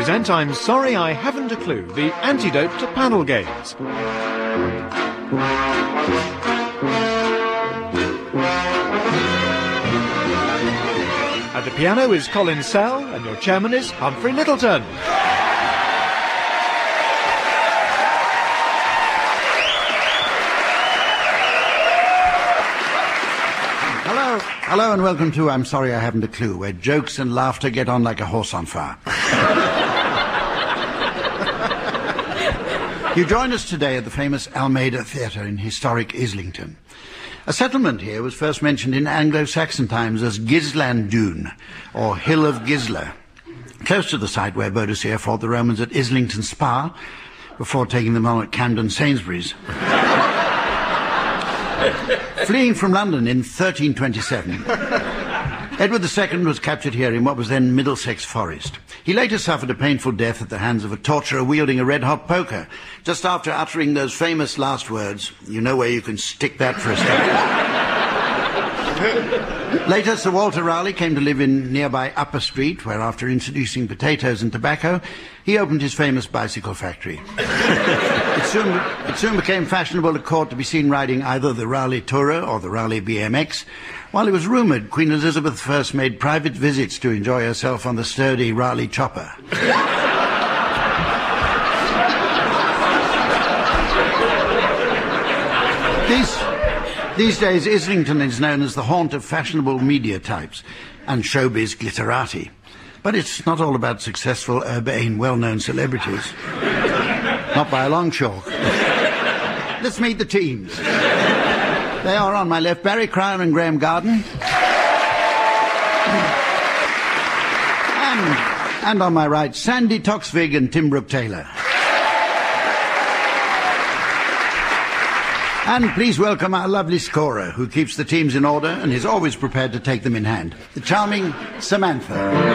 present I'm Sorry I Haven't a Clue, the antidote to panel games. At the piano is Colin Sell, and your chairman is Humphrey Littleton. Hello and welcome to I'm Sorry I Haven't a Clue, where jokes and laughter get on like a horse on fire. You join us today at the famous Almeida Theatre in historic Islington. A settlement here was first mentioned in Anglo-Saxon times as Gisland Dune, or Hill of Gisla, close to the site where Boadicea fought the Romans at Islington Spa, before taking them on at Camden Sainsbury's. Fleeing from London in 1327, Edward II was captured here in what was then Middlesex Forest. He later suffered a painful death at the hands of a torturer wielding a red-hot poker, just after uttering those famous last words, "You know where you can stick that for a start." Later, Sir Walter Raleigh came to live in nearby Upper Street, where after introducing potatoes and tobacco, he opened his famous bicycle factory. It soon became fashionable at court to be seen riding either the Raleigh Tourer or the Raleigh BMX, while it was rumoured Queen Elizabeth I made private visits to enjoy herself on the sturdy Raleigh chopper. These days, Islington is known as the haunt of fashionable media types and showbiz glitterati. But it's not all about successful, urbane, well-known celebrities. Not by a long chalk. Let's meet the teams. They are on my left, Barry Cryer and Graham Garden. And on my right, Sandy Toksvig and Tim Brooke-Taylor. And please welcome our lovely scorer, who keeps the teams in order and is always prepared to take them in hand, the charming Samantha.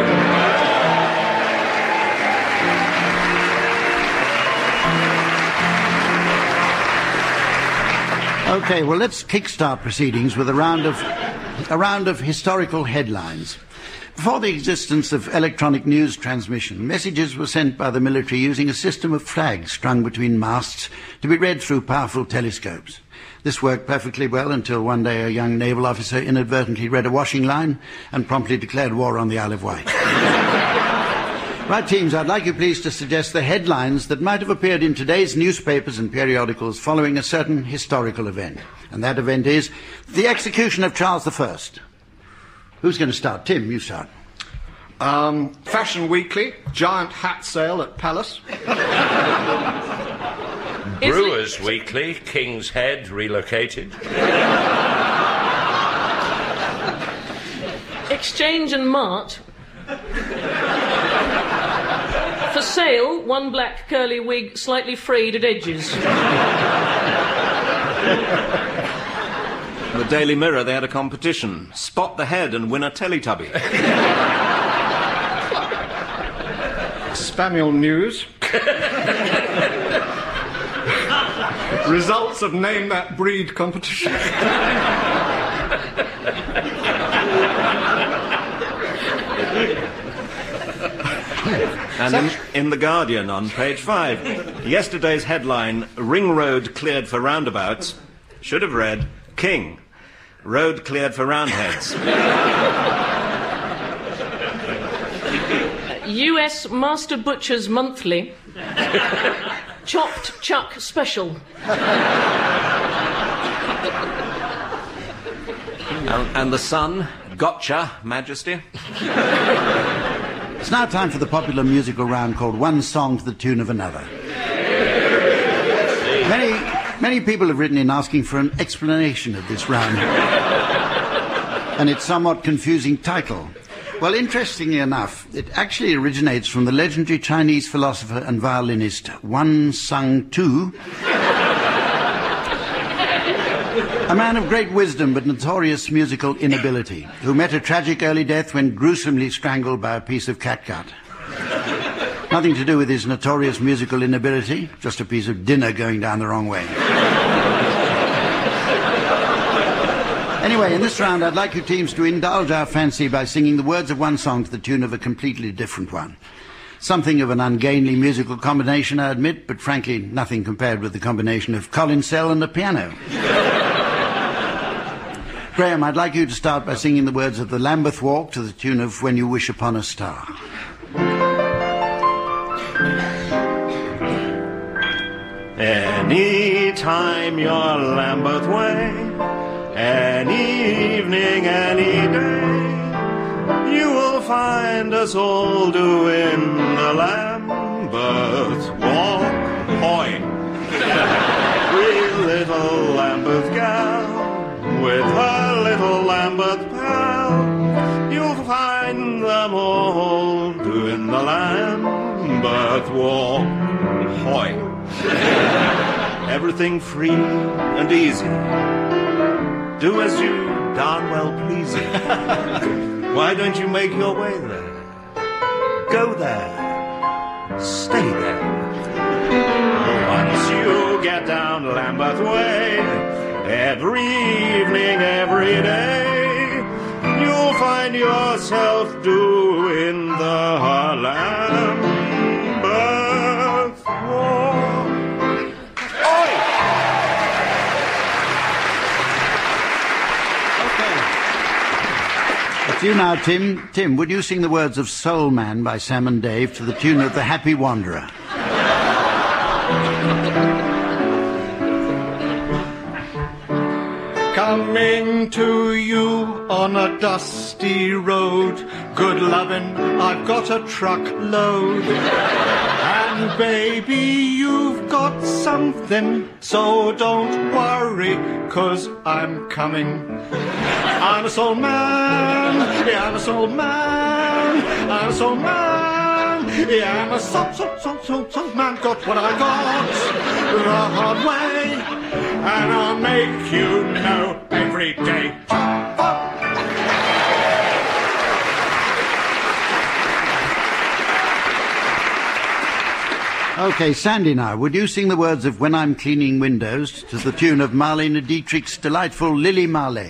Okay, well, let's kickstart proceedings with a round of historical headlines. Before the existence of electronic news transmission, messages were sent by the military using a system of flags strung between masts to be read through powerful telescopes. This worked perfectly well until one day a young naval officer inadvertently read a washing line and promptly declared war on the Isle of Wight. Right, teams, I'd like you please to suggest the headlines that might have appeared in today's newspapers and periodicals following a certain historical event. And that event is the execution of Charles I. Who's going to start? Tim, you start. Fashion Weekly, giant hat sale at Palace. Brewers Weekly, King's Head relocated. Exchange and Mart. For sale, one black curly wig slightly frayed at edges. The Daily Mirror, they had a competition. Spot the head and win a Teletubby. Spamiel News. Results of Name That Breed competition. And in The Guardian on page 5, yesterday's headline, Ring Road cleared for roundabouts, should have read, King, road cleared for roundheads. US Master Butcher's Monthly. Chopped Chuck Special. And The Sun, Gotcha, Majesty. It's now time for the popular musical round called One Song to the Tune of Another. Many people have written in asking for an explanation of this round and its somewhat confusing title. Well, interestingly enough, it actually originates from the legendary Chinese philosopher and violinist Wan Sung Tu, a man of great wisdom but notorious musical inability, who met a tragic early death when gruesomely strangled by a piece of catgut. Nothing to do with his notorious musical inability, just a piece of dinner going down the wrong way. Anyway, in this round, I'd like you teams to indulge our fancy by singing the words of one song to the tune of a completely different one. Something of an ungainly musical combination, I admit, but frankly, nothing compared with the combination of Colin Sell and the piano. Graham, I'd like you to start by singing the words of the Lambeth Walk to the tune of When You Wish Upon a Star. Any time you're Lambeth way, any evening, any day, you will find us all doing the Lambeth Walk. Hoy! Every little Lambeth gal with her little Lambeth pal, you'll find them all doing the Lambeth Walk. Hoy! Everything free and easy. Do as you darn well please you. Why don't you make your way there? Go there. Stay there. Once you get down Lambeth Way, every evening, every day, you'll find yourself doing the Lambeth Walk. It's you now, Tim. Tim, would you sing the words of Soul Man by Sam and Dave to the tune of The Happy Wanderer? Coming to you on a dusty road, good lovin', I've got a truckload. And baby, you've got something, so don't worry, 'cause I'm coming. I'm a soul man, yeah, I'm a soul man, I'm a soul man, yeah, I'm a soul man, got what I got the hard way, and I'll make you know every day. Okay, Sandy now, would you sing the words of When I'm Cleaning Windows to the tune of Marlene Dietrich's delightful Lily Marley?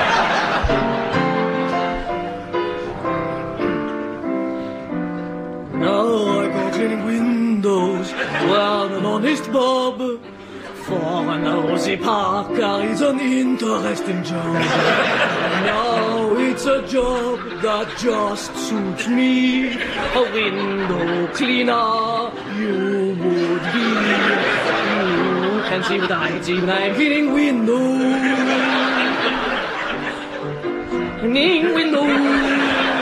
Now I go cleaning windows, well, an honest bob. For an Rosie Parker is an interesting job. Now it's a job that just suits me. A window cleaner you would be. You can see what I can see when I'm cleaning windows. Cleaning windows.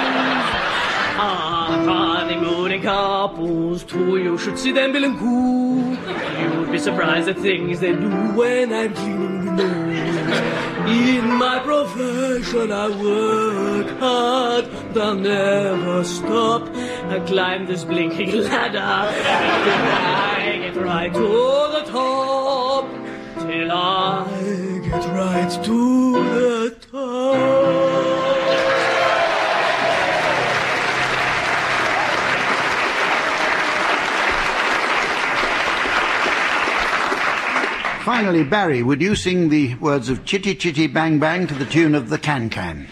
Honeymoon couples too, you should see them bill and coo. You'd be surprised at things they do when I'm cleaning windows. In my profession I work hard, they'll never stop. I climb this blinking ladder, I get right to the top, till I get right to the top. Finally, Barry, would you sing the words of Chitty Chitty Bang Bang to the tune of The Can Can?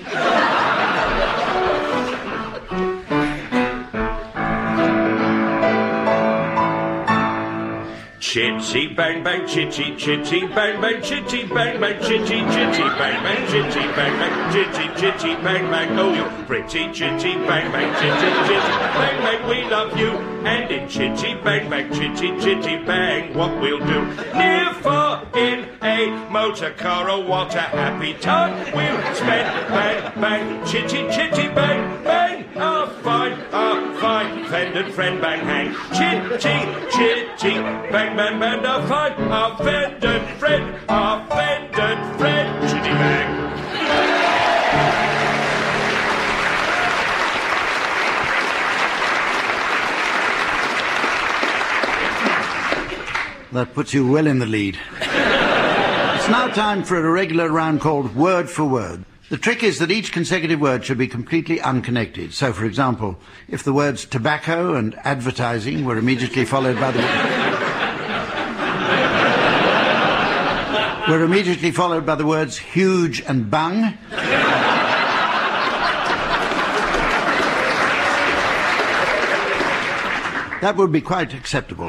Chitty bang bang, chitty chitty bang bang, chitty bang bang, chitty chitty bang bang, chitty bang bang, chitty chitty bang bang. Oh, you pretty chitty bang bang, chitty chitty bang bang. We love you, and in chitty bang bang, chitty chitty bang, what we'll do? Near, far, in a motor car, oh what a happy time we'll spend. Bang bang, chitty chitty bang bang. A fine friend and friend bang hang. Chitty chitty bang bang bang. A fine friend and friend, chitty bang. That puts you well in the lead. It's now time for a irregular round called Word for Word. The trick is that each consecutive word should be completely unconnected. So, for example, if the words tobacco and advertising were immediately followed by the words huge and bung, That would be quite acceptable.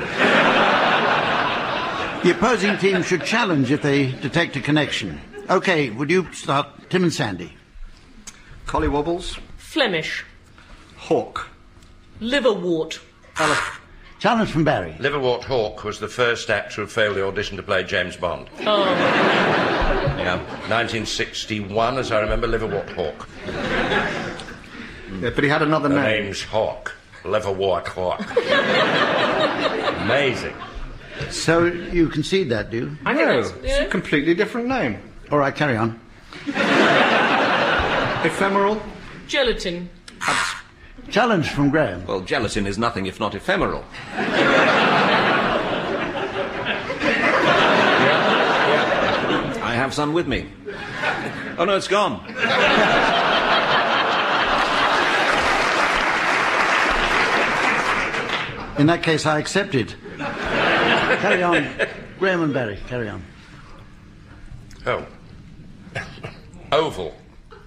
The opposing team should challenge if they detect a connection. OK, would you start? Tim and Sandy. Collywobbles. Flemish. Hawk. Liverwort. Challenge from Barry. Liverwort Hawke was the first actor who failed the audition to play James Bond. Oh. Yeah, 1961, as I remember, Liverwort Hawke. Yeah, but he had another The name. name's Hawke. Liverwort Hawke. Amazing. So you concede that, do you? I think No, that's... it's a completely different name. All right, carry on. Ephemeral. Gelatin. Challenge from Graham. Well, gelatin is nothing if not ephemeral. I have some with me. Oh, no, it's gone. In that case, I accept it. Carry on. Graham and Barry, carry on. Oh. Oval.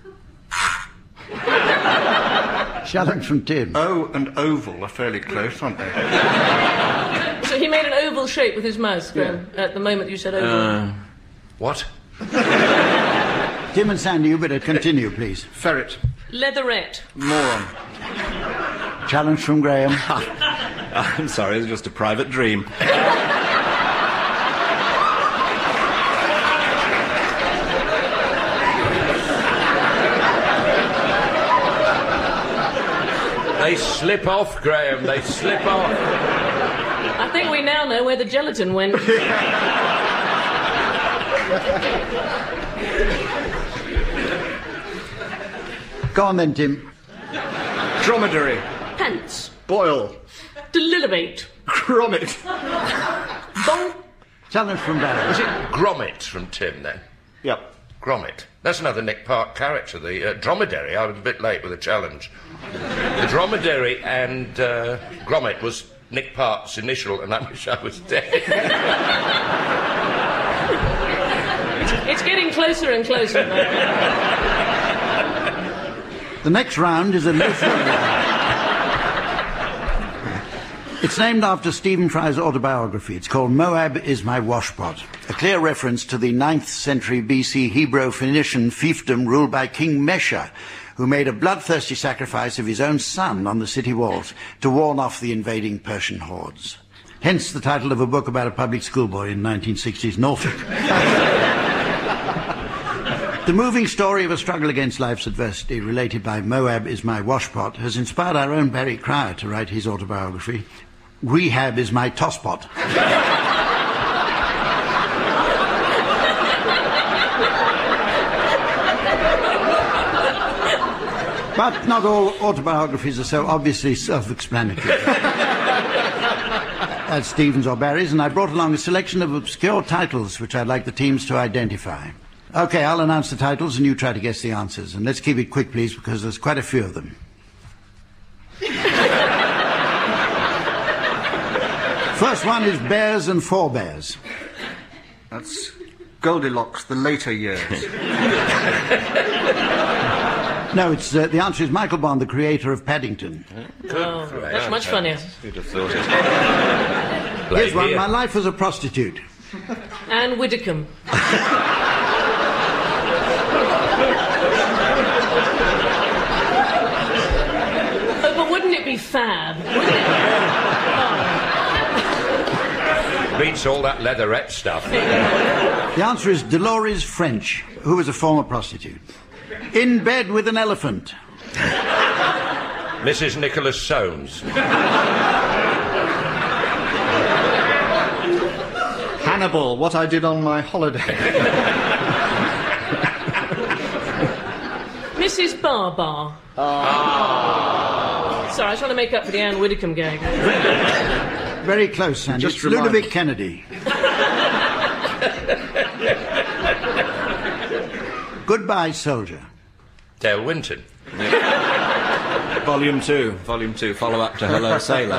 Challenge from Tim. O and oval are fairly close, aren't they? So he made an oval shape with his mouth, Graham, at the moment you said oval. What? Tim and Sandy, you better continue, please. Ferret. Leatherette. Moron. Challenge from Graham. I'm sorry, it's just a private dream. They slip off, Graham. They slip off. I think we now know where the gelatin went. Go on then, Tim. Dromedary. Pants. Boil. Delilibate. Grommet. Bonk. Challenge from Barry. Was it Grommet from Tim, then? Yep. Grommet. That's another Nick Park character. The dromedary, I was a bit late with the challenge. The dromedary and Grommet was Nick Park's initial, and I wish I was dead. It's getting closer and closer now. The next round is a literary. It's named after Stephen Fry's autobiography. It's called Moab is My Washpot, a clear reference to the 9th century BC Hebrew-Phoenician fiefdom ruled by King Mesha, who made a bloodthirsty sacrifice of his own son on the city walls to warn off the invading Persian hordes. Hence the title of a book about a public schoolboy in 1960s Norfolk. The moving story of a struggle against life's adversity, related by Moab is My Washpot, has inspired our own Barry Cryer to write his autobiography, Rehab is My Tosspot. But not all autobiographies are so obviously self-explanatory as Stephen's or Barry's, and I brought along a selection of obscure titles which I'd like the teams to identify. OK, I'll announce the titles and you try to guess the answers. And let's keep it quick, please, because there's quite a few of them. First one is Bears and Forebears. That's Goldilocks, the later years. No, it's the answer is Michael Bond, the creator of Paddington. Oh, that's much funnier. Who'd have thought it? Here's one, My Life as a Prostitute. Anne Widdecombe. Oh, but wouldn't it be fab? Wouldn't it? Beats all that leatherette stuff. The answer is Dolores French, who was a former prostitute. In Bed with an Elephant. Mrs. Nicholas Soames. Hannibal, What I Did on My Holiday. Mrs. Barbar. Oh. Sorry, I was trying to make up for the Anne Widdecombe gag. Very close, Sandy. Just It's remind- Ludovic Kennedy. Goodbye, Soldier. Dale Winton. Volume 2, follow-up to Hello, Sailor.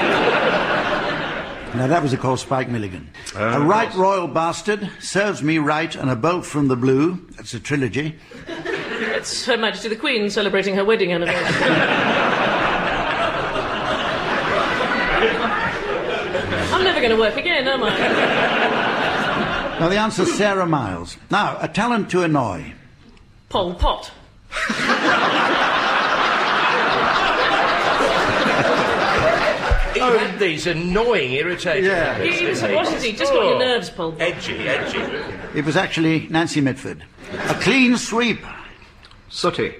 Now, that was, of course, Spike Milligan. A Right Royal Bastard, Serves Me Right, and A Bolt from the Blue. That's a trilogy. It's Her Majesty the Queen celebrating her wedding anniversary. I'm never going to work again, am I? Now, the answer's Sarah Miles. Now, a talent to annoy. Pol Pot. He had these annoying, irritating habits, didn't he? Wasn't he? Just got your nerves, Pol Pot. Edgy. It was actually Nancy Mitford. A clean sweep. Sooty.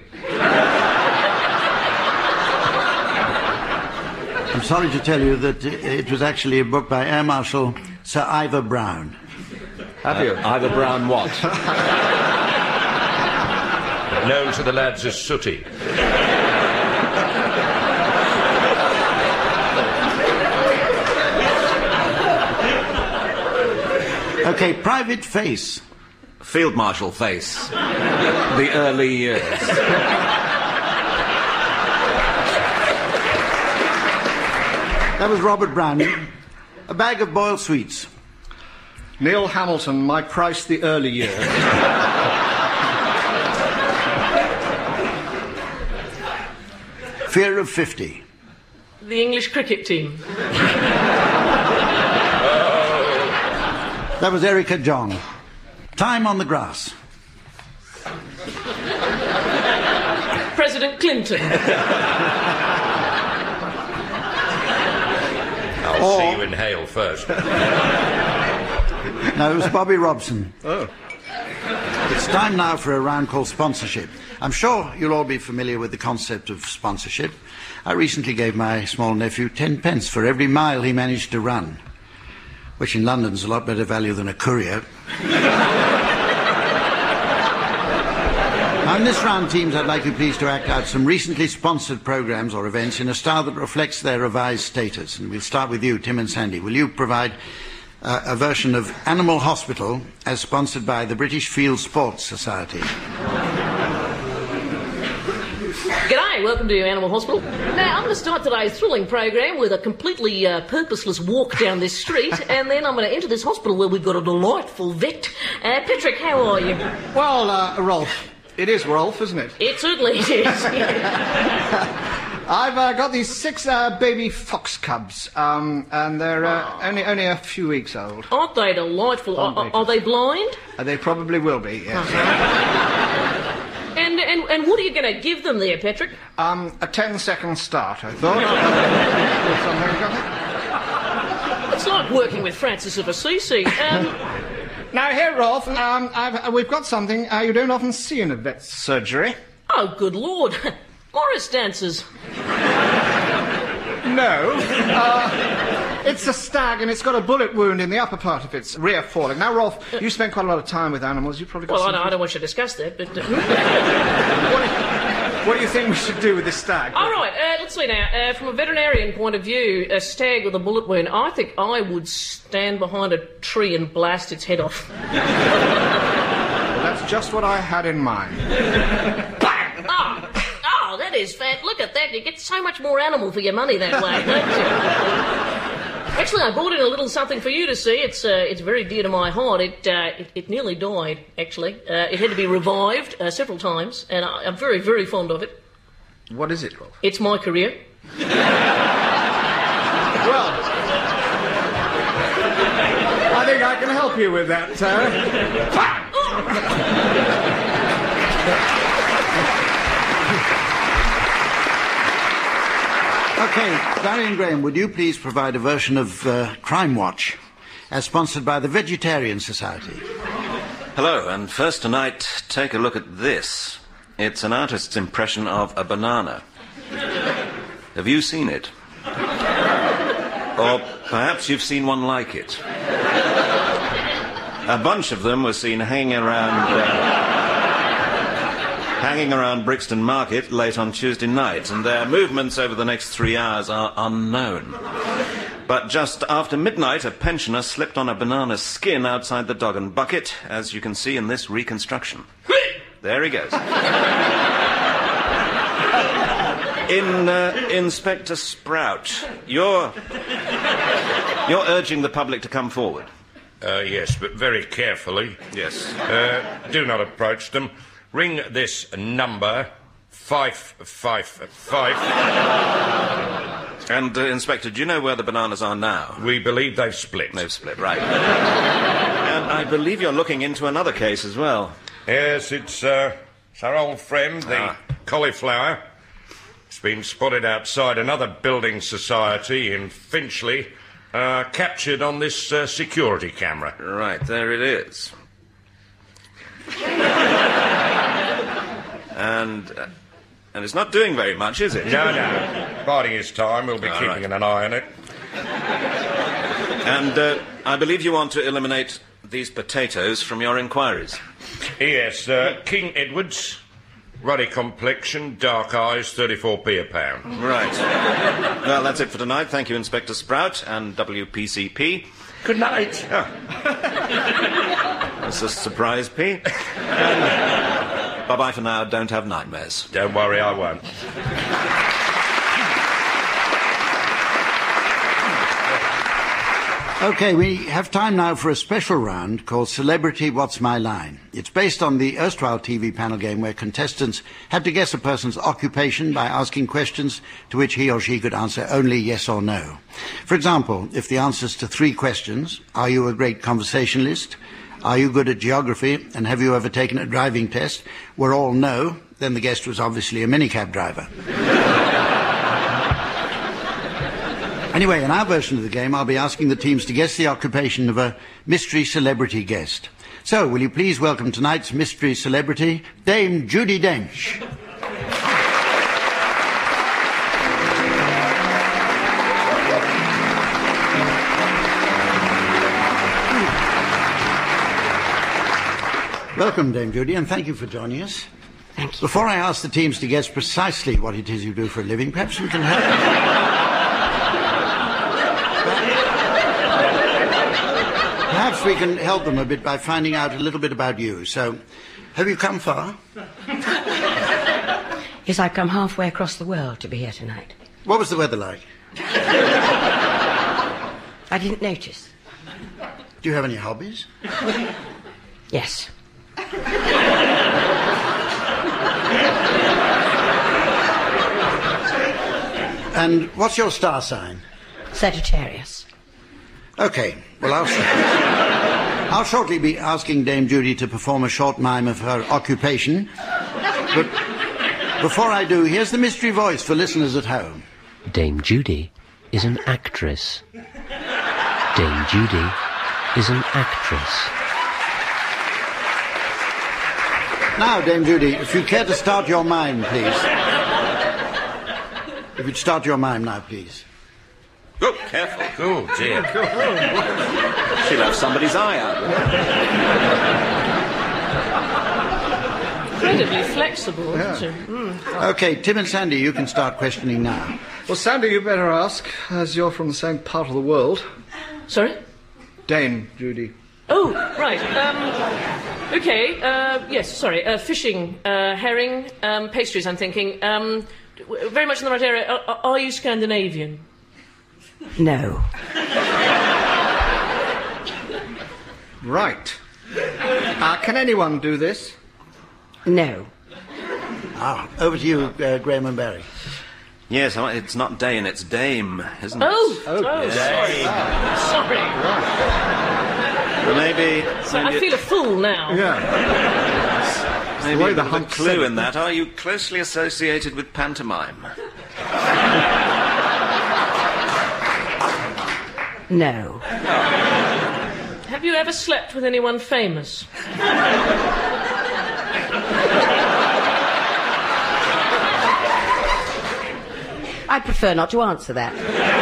I'm sorry to tell you that it was actually a book by Air Marshal Sir Ivor Brown. Have you? Ivor Brown what? Known to the lads as Sooty. Okay, Private Face. Field Marshal Face. The early years. That was Robert Brown. A bag of boiled sweets. Neil Hamilton, My Price, the Early Years. Fear of 50. The English cricket team. That was Erica Jong. Time on the grass. President Clinton. I'll see you inhale first. No, it was Bobby Robson. Oh. It's time now for a round called sponsorship. I'm sure you'll all be familiar with the concept of sponsorship. I recently gave my small nephew 10 pence for every mile he managed to run, which in London's a lot better value than a courier. Now, in this round, teams, I'd like you please to act out some recently sponsored programmes or events in a style that reflects their revised status. And we'll start with you, Tim and Sandy. Will you provide a version of Animal Hospital as sponsored by the British Field Sports Society? G'day, welcome to Animal Hospital. Now, I'm going to start today's thrilling program with a completely purposeless walk down this street, and then I'm going to enter this hospital where we've got a delightful vet. Patrick, how are you? Well, Rolf. It is Rolf, isn't it? It certainly is. I've got these 6 baby fox cubs, and they're only a few weeks old. Aren't they delightful? Are they blind? They probably will be, yes. And what are you going to give them there, Patrick? A 10-second start, I thought. It's like working with Francis of Assisi. Now, here, Rolf, we've got something you don't often see in a vet's surgery. Oh, good Lord. Morris dancers. No. It's a stag, and it's got a bullet wound in the upper part of its rear foreleg. Now, Rolf, you spend quite a lot of time with animals. You've probably got Well, I don't want you to discuss that, but... What do you think we should do with this stag? All right, let's see now. From a veterinarian point of view, a stag with a bullet wound, I think I would stand behind a tree and blast its head off. Well, that's just what I had in mind. Bang! Oh, that is fat. Look at that. You get so much more animal for your money that way, don't you? Actually, I brought in a little something for you to see. It's very dear to my heart. It nearly died, actually. It had to be revived several times, and I'm very, very fond of it. What is it, Rolf? It's my career. Well, I think I can help you with that, Okay, Darian Graham, would you please provide a version of Crime Watch as sponsored by the Vegetarian Society? Hello, and first tonight, take a look at this. It's an artist's impression of a banana. Have you seen it? Or perhaps you've seen one like it. A bunch of them were seen hanging around Brixton Market late on Tuesday night, and their movements over the next 3 hours are unknown. But just after midnight, a pensioner slipped on a banana skin outside the Dog and Bucket, as you can see in this reconstruction. There he goes. Inspector Sprout, you're urging the public to come forward. Yes, but very carefully. Yes. Do not approach them. Ring this number, 555. And, Inspector, do you know where the bananas are now? We believe they've split. They've split, right. And I believe you're looking into another case as well. Yes, it's our old friend, the cauliflower. It's been spotted outside another building society in Finchley, captured on this security camera. Right, there it is. And it's not doing very much, is it? No. Biding his time, we'll be keeping an eye on it. And I believe you want to eliminate these potatoes from your inquiries. Yes, King Edwards, ruddy complexion, dark eyes, 34p a pound. Right. Well, that's it for tonight. Thank you, Inspector Sprout and WPCP. Good night. That's a surprise, P. And bye-bye for now. Don't have nightmares. Don't worry, I won't. OK, we have time now for a special round called Celebrity What's My Line. It's based on the erstwhile TV panel game where contestants had to guess a person's occupation by asking questions to which he or she could answer only yes or no. For example, if the answers to 3 questions, are you a great conversationalist? Are you good at geography? And have you ever taken a driving test? Were all no, then the guest was obviously a minicab driver. Anyway, in our version of the game, I'll be asking the teams to guess the occupation of a mystery celebrity guest. So, will you please welcome tonight's mystery celebrity, Dame Judi Dench. Welcome, Dame Judi, and thank you for joining us. Thank you. Before I ask the teams to guess precisely what it is you do for a living, perhaps we can help... Perhaps we can help them a bit by finding out a little bit about you. So, have you come far? Yes, I've come halfway across the world to be here tonight. What was the weather like? I didn't notice. Do you have any hobbies? Yes. And what's your star sign? Sagittarius. OK, well, I'll shortly be asking Dame Judi to perform a short mime of her occupation. But before I do, here's the mystery voice for listeners at home. Dame Judi is an actress. Dame Judi is an actress. Now, Dame Judi, if you care to start your mime, please. If you'd start your mime now, please. Oh, careful. Oh, dear. She'll have somebody's eye out. Incredibly flexible, isn't she? OK, Tim and Sandy, you can start questioning now. Well, Sandy, you better ask, as you're from the same part of the world. Sorry? Dame Judi. Oh, right. OK, yes, sorry. Fishing, herring, pastries, I'm thinking. Very much in the right area. Are you Scandinavian? No. Right. Can anyone do this? No. Over to you, Graham and Barry. Yes, it's not Dane, it's Dame, isn't it? Oh, yes. sorry. Well, maybe I feel a fool now. Yeah. Maybe the clue in that. Are you closely associated with pantomime? No. Have you ever slept with anyone famous? I'd prefer not to answer that.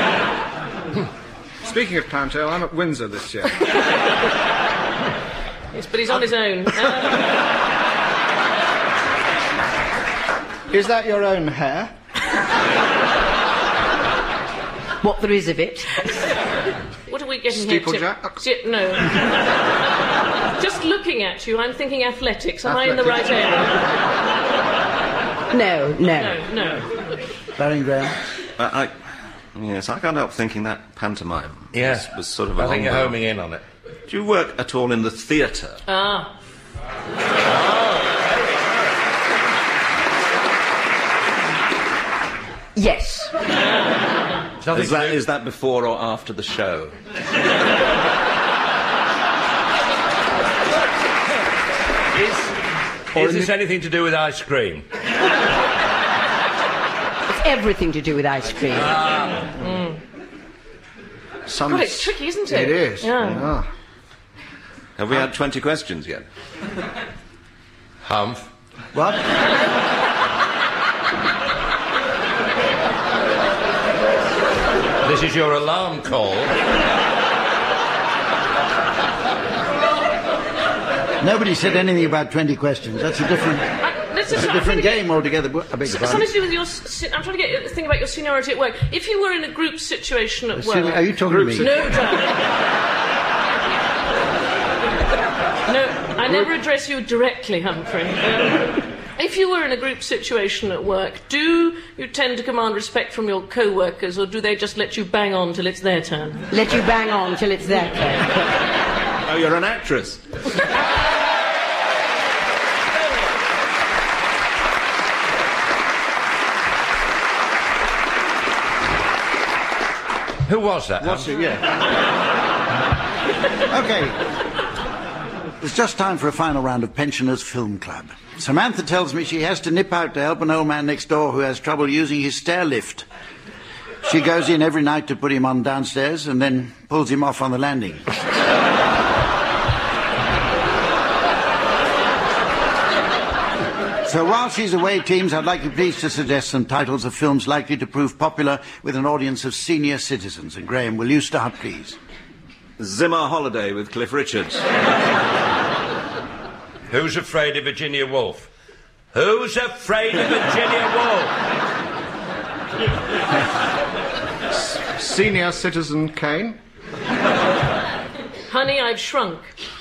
Speaking of panto, I'm at Windsor this year. Yes, but he's on his own. Is that your own hair? What there is of it. What are we getting here? Steeplejack? No. Just looking at you, I'm thinking athletics. Am I in the right area? No. No. Barry and Graham? Yes, I can't help thinking that pantomime was sort of a I think you're long homing in on it. Do you work at all in the theatre? Yes. Nothing Is to that, do- is that before or after the show? Is this anything to do with ice cream? It's everything to do with ice cream. Some God, it's tricky, isn't it? It is. Yeah. Have we had 20 questions yet? Humph. What? This is your alarm call. Nobody said anything about 20 questions. That's a different, Let's that's just- a I'm different trying to game altogether. I beg your Something pardon. to do with your. I'm trying to get think about your seniority at work. If you were in a group situation at work. Are you talking to me? No, John. No, I never address you directly, Humphrey. If you were in a group situation at work, do you tend to command respect from your co-workers, or do they just let you bang on till it's their turn? Let you bang on till it's their turn. Oh, you're an actress. Who was that? What's it? Yeah. Okay. It's just time for a final round of Pensioners Film Club. Samantha tells me she has to nip out to help an old man next door who has trouble using his stair lift. She goes in every night to put him on downstairs and then pulls him off on the landing. So while she's away, teams, I'd like you please to suggest some titles of films likely to prove popular with an audience of senior citizens. And Graham, will you start, please? Zimmer Holiday with Cliff Richards. Who's afraid of Virginia Woolf? Who's afraid of Virginia Woolf? Senior Citizen Kane. Honey, I've shrunk.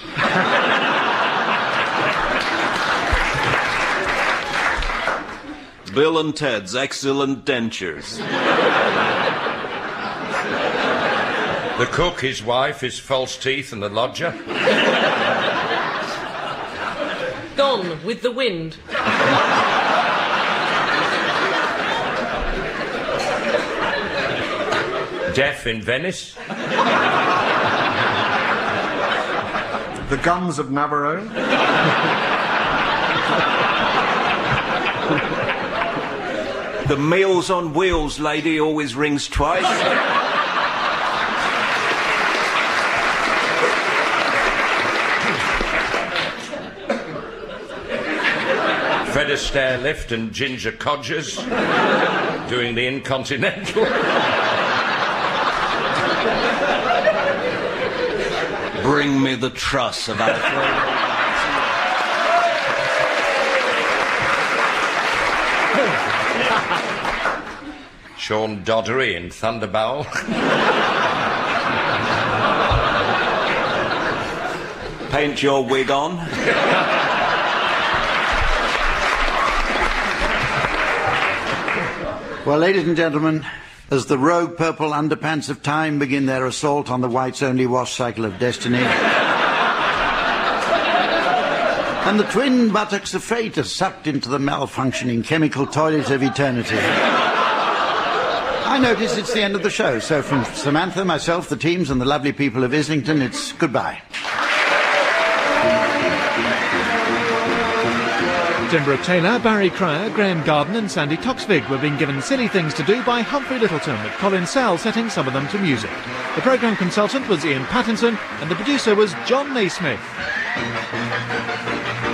Bill and Ted's Excellent Dentures. The cook, his wife, his false teeth, and the lodger. Gone with the wind. Death in Venice. The Guns of Navarone. The Meals on Wheels lady always rings twice. Fred Astaire lift and Ginger Codgers doing the Incontinental. Bring me the truss of Alfred. Sean Doddery in Thunderbowl. Paint your wig on. Well, ladies and gentlemen, as the rogue purple underpants of time begin their assault on the white's only wash cycle of destiny, and the twin buttocks of fate are sucked into the malfunctioning chemical toilet of eternity, I notice it's the end of the show, so from Samantha, myself, the teams, and the lovely people of Islington, it's goodbye. Tim Brooke Taylor, Barry Cryer, Graham Garden and Sandy Toksvig were being given silly things to do by Humphrey Littleton, with Colin Sell setting some of them to music. The programme consultant was Ian Pattinson and the producer was John Naismith.